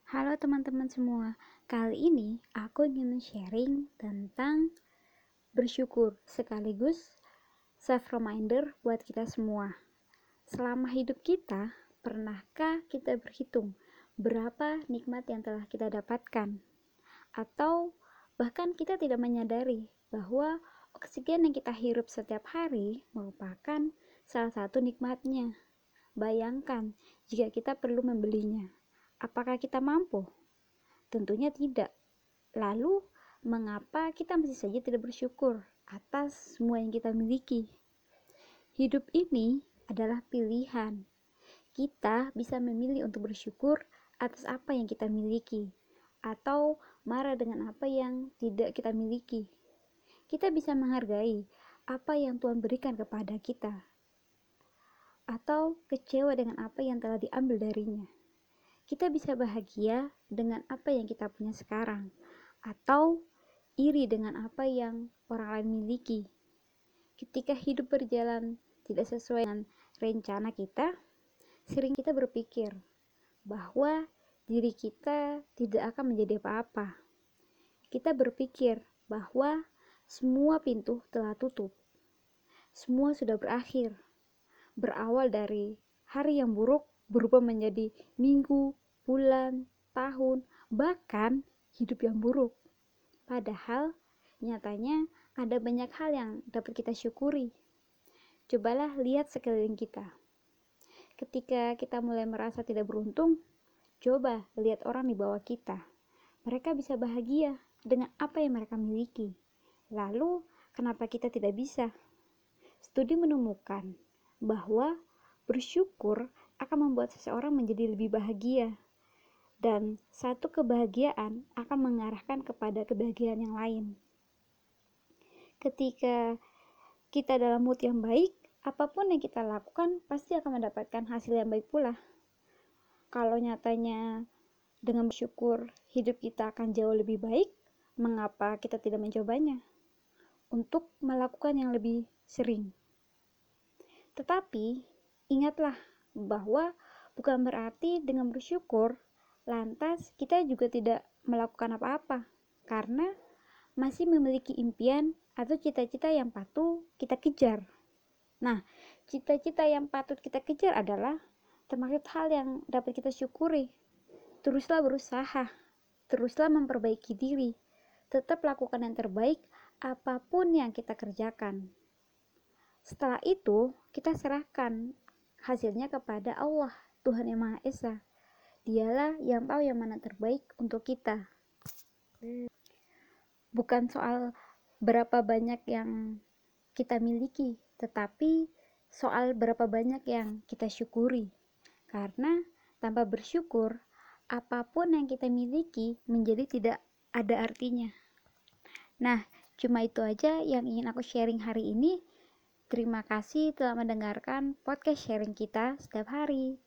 Halo teman-teman semua, kali ini aku ingin sharing tentang bersyukur sekaligus self-reminder buat kita semua. Selama hidup kita, pernahkah kita berhitung berapa nikmat yang telah kita dapatkan? Atau bahkan kita tidak menyadari bahwa oksigen yang kita hirup setiap hari merupakan salah satu nikmatnya. Bayangkan jika kita perlu membelinya. Apakah kita mampu? Tentunya tidak. Lalu, mengapa kita masih saja tidak bersyukur atas semua yang kita miliki? Hidup ini adalah pilihan. Kita bisa memilih untuk bersyukur atas apa yang kita miliki, atau marah dengan apa yang tidak kita miliki. Kita bisa menghargai apa yang Tuhan berikan kepada kita, atau kecewa dengan apa yang telah diambil darinya. Kita bisa bahagia dengan apa yang kita punya sekarang, atau iri dengan apa yang orang lain miliki. Ketika hidup berjalan tidak sesuai dengan rencana kita, sering kita berpikir bahwa diri kita tidak akan menjadi apa-apa. Kita berpikir bahwa semua pintu telah tutup. Semua sudah berakhir. Berawal dari hari yang buruk berubah menjadi minggu, bulan, tahun, bahkan hidup yang buruk. Padahal nyatanya ada banyak hal yang dapat kita syukuri. Cobalah lihat sekeliling kita. Ketika kita mulai merasa tidak beruntung, coba lihat orang di bawah kita. Mereka bisa bahagia dengan apa yang mereka miliki. Lalu, kenapa kita tidak bisa? Studi menemukan bahwa bersyukur akan membuat seseorang menjadi lebih bahagia, dan satu kebahagiaan akan mengarahkan kepada kebahagiaan yang lain. Ketika kita dalam mood yang baik, apapun yang kita lakukan pasti akan mendapatkan hasil yang baik pula. Kalau nyatanya dengan bersyukur hidup kita akan jauh lebih baik, mengapa kita tidak mencobanya untuk melakukan yang lebih sering? Tetapi ingatlah bahwa bukan berarti dengan bersyukur lantas kita juga tidak melakukan apa-apa, karena masih memiliki impian atau cita-cita yang patut kita kejar. Nah, cita-cita yang patut kita kejar adalah termasuk hal yang dapat kita syukuri. Teruslah berusaha, teruslah memperbaiki diri, tetap lakukan yang terbaik apapun yang kita kerjakan. Setelah itu, kita serahkan hasilnya kepada Allah, Tuhan Yang Maha Esa. Dialah yang tahu yang mana terbaik untuk kita. Bukan soal berapa banyak yang kita miliki, tetapi soal berapa banyak yang kita syukuri. Karena tanpa bersyukur, apapun yang kita miliki menjadi tidak ada artinya. Nah, cuma itu aja yang ingin aku sharing hari ini. Terima kasih telah mendengarkan podcast sharing kita setiap hari.